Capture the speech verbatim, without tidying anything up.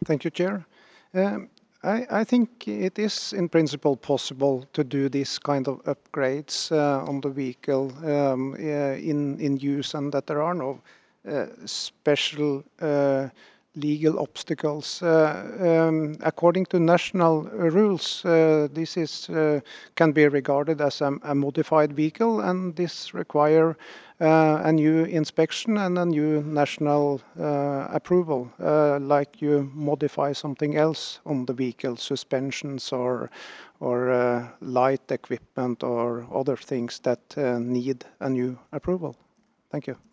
Thank you, Chair. Um, I, I think it is in principle possible to do this kind of upgrades uh, on the vehicle um, uh, in, in use, and that there are no uh, special uh, legal obstacles. Uh, um, according to national rules, uh, this is uh, can be regarded as a, a modified vehicle, and this require uh, a new inspection and a new national uh, approval, uh, like you modify something else on the vehicle, suspensions or or uh, light equipment or other things that uh, need a new approval. Thank you.